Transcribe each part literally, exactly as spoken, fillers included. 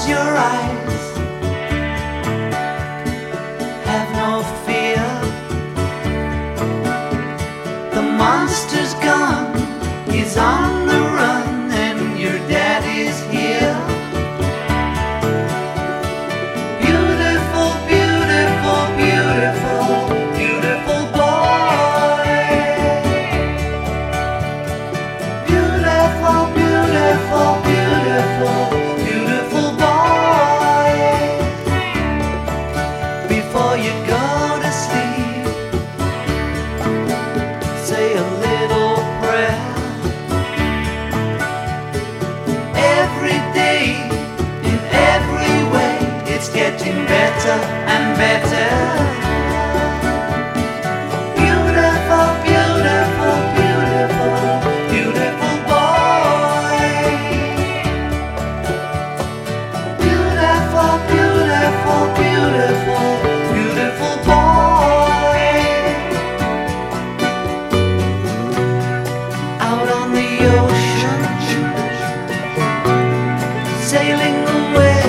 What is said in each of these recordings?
your eyes. Have no fear. The monster's gone. He's on the run, and your daddy's here. Beautiful, beautiful, beautiful, beautiful boy. Beautiful, beautiful, beautiful, beautiful boy. Before you go to sleep, say a little prayer. Every day, in every way, it's getting better and better. Beautiful, beautiful, beautiful, beautiful boy. Beautiful, beautiful, beautiful, beautiful boy. Out on the ocean, sailing away.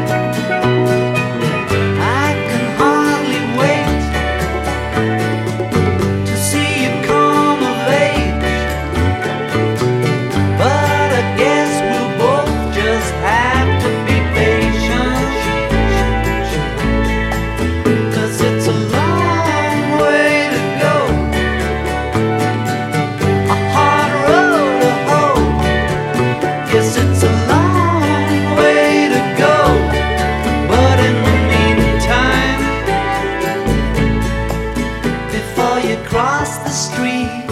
I can hardly wait to see you come of age. But I guess we'll both just have to be patient, 'cause it's a long way to go, a hard road to hoe. Yes, it's a long way to go, but in the meantime, before you cross the street,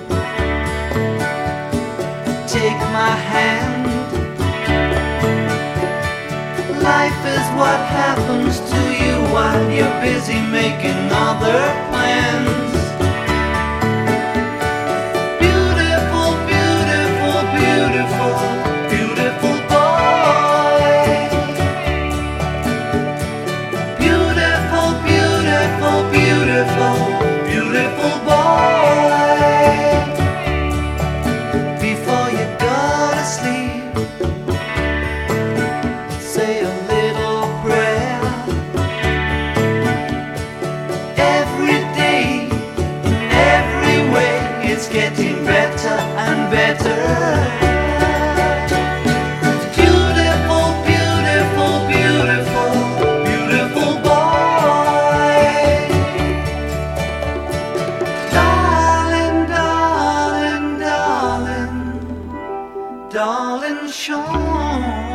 take my hand. Life is what happens to you while you're busy making other plans. Beautiful, beautiful, beautiful, beautiful boy. Beautiful, beautiful, beautiful, beautiful boy. Before you go to sleep, say a little prayer. Every day, in every way, it's getting better and better. Beautiful, beautiful, beautiful, beautiful boy. Darling, darling, darling, darling Sean.